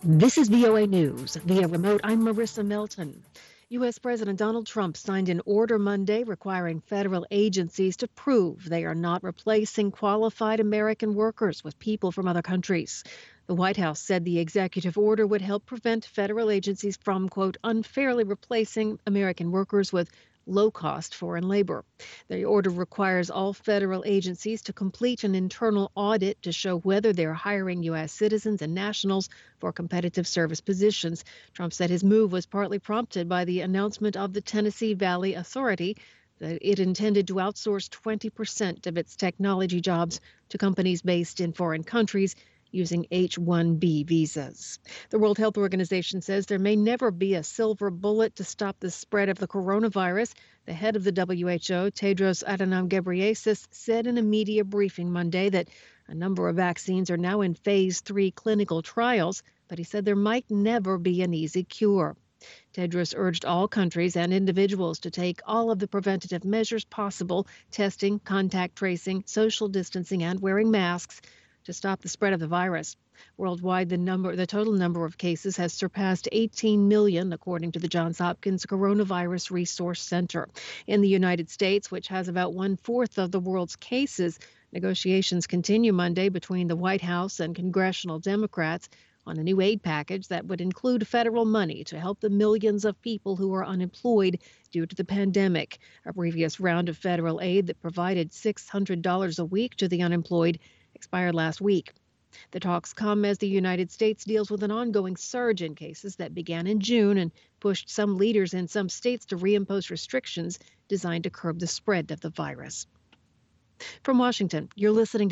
This is VOA News. Via remote, I'm Marissa Melton. U.S. President Donald Trump signed an order Monday requiring federal agencies to prove they are not replacing qualified American workers with people from other countries. The White House said the executive order would help prevent federal agencies from, quote, unfairly replacing American workers with low-cost foreign labor. The order requires all federal agencies to complete an internal audit to show whether they're hiring U.S. citizens and nationals for competitive service positions. Trump said his move was partly prompted by the announcement of the Tennessee Valley Authority that it intended to outsource 20% of its technology jobs to companies based in foreign countries using H-1B visas. The World Health Organization says there may never be a silver bullet to stop the spread of the coronavirus. The head of the WHO, Tedros Adhanom Ghebreyesus, said in a media briefing Monday that a number of vaccines are now in phase 3 clinical trials, but he said there might never be an easy cure. Tedros urged all countries and individuals to take all of the preventative measures possible, testing, contact tracing, social distancing, and wearing masks to stop the spread of the virus. Worldwide, the total number of cases has surpassed 18 million, according to the Johns Hopkins Coronavirus Resource Center. In the United States, which has about 1/4 of the world's cases, negotiations continue Monday between the White House and congressional Democrats on a new aid package that would include federal money to help the millions of people who are unemployed due to the pandemic. A previous round of federal aid that provided $600 a week to the unemployed expired last week. The talks come as the United States deals with an ongoing surge in cases that began in June and pushed some leaders in some states to reimpose restrictions designed to curb the spread of the virus. From Washington, you're listening to